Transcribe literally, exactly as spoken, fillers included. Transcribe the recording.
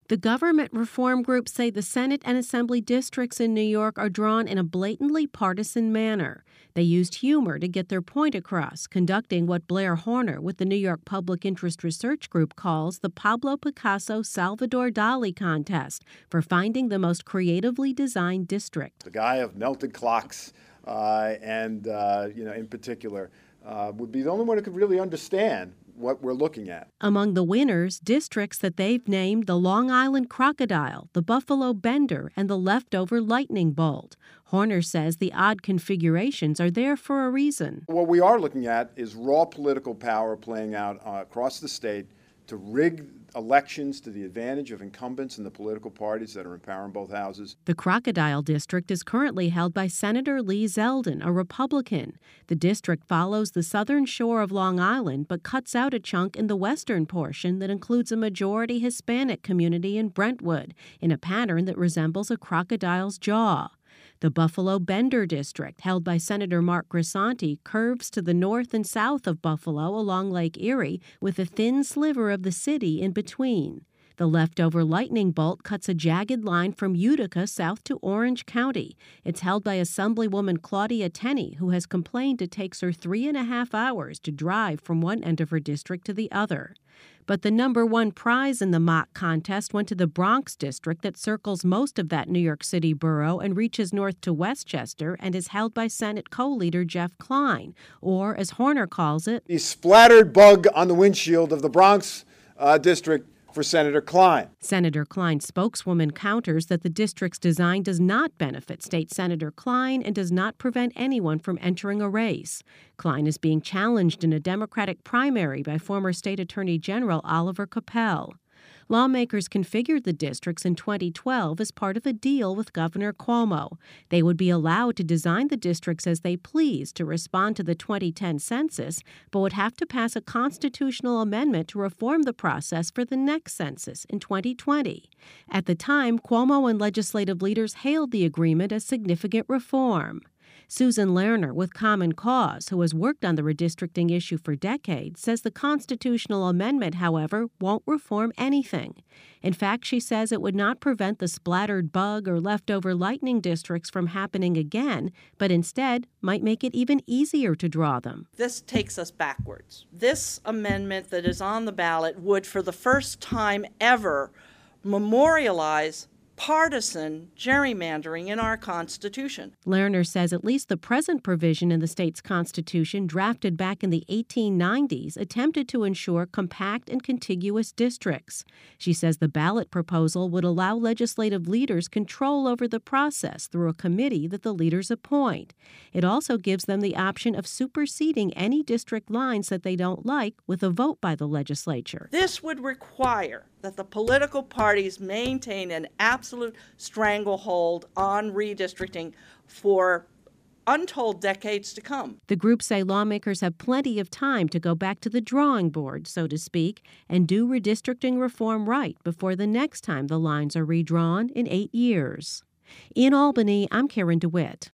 The government reform groups say the Senate and Assembly districts in New York are drawn in a blatantly partisan manner. They used humor to get their point across, conducting what Blair Horner with the New York Public Interest Research Group calls the Pablo Picasso Salvador Dali contest for finding the most creatively designed district. The guy of melted clocks uh, and, uh, you know, in particular, uh, would be the only one who could really understand what we're looking at. Among the winners, districts that they've named the Long Island Crocodile, the Buffalo Bender, and the Leftover Lightning Bolt. Horner says the odd configurations are there for a reason. What we are looking at is raw political power playing out uh, across the state to rig elections to the advantage of incumbents in the political parties that are in power in both houses. The Crocodile District is currently held by Senator Lee Zeldin, a Republican. The district follows the southern shore of Long Island but cuts out a chunk in the western portion that includes a majority Hispanic community in Brentwood in a pattern that resembles a crocodile's jaw. The Buffalo Bender District, held by Senator Mark Grisanti, curves to the north and south of Buffalo along Lake Erie with a thin sliver of the city in between. The Leftover Lightning Bolt cuts a jagged line from Utica south to Orange County. It's held by Assemblywoman Claudia Tenney, who has complained it takes her three and a half hours to drive from one end of her district to the other. But the number one prize in the mock contest went to the Bronx district that circles most of that New York City borough and reaches north to Westchester and is held by Senate co-leader Jeff Kline, or as Horner calls it, the splattered bug on the windshield of the Bronx uh, district for Senator Kline. Senator Kline's spokeswoman counters that the district's design does not benefit State Senator Kline and does not prevent anyone from entering a race. Kline is being challenged in a Democratic primary by former State Attorney General Oliver Capel. Lawmakers configured the districts in twenty twelve as part of a deal with Governor Cuomo. They would be allowed to design the districts as they please to respond to the twenty ten census, but would have to pass a constitutional amendment to reform the process for the next census in twenty twenty. At the time, Cuomo and legislative leaders hailed the agreement as significant reform. Susan Lerner with Common Cause, who has worked on the redistricting issue for decades, says the constitutional amendment, however, won't reform anything. In fact, she says it would not prevent the splattered bug or leftover lightning districts from happening again, but instead might make it even easier to draw them. This takes us backwards. This amendment that is on the ballot would, for the first time ever, memorialize partisan gerrymandering in our Constitution. Lerner says at least the present provision in the state's Constitution, drafted back in the eighteen nineties, attempted to ensure compact and contiguous districts. She says the ballot proposal would allow legislative leaders control over the process through a committee that the leaders appoint. It also gives them the option of superseding any district lines that they don't like with a vote by the legislature. This would require that the political parties maintain an absolute stranglehold on redistricting for untold decades to come. The group say lawmakers have plenty of time to go back to the drawing board, so to speak, and do redistricting reform right before the next time the lines are redrawn in eight years. In Albany, I'm Karen DeWitt.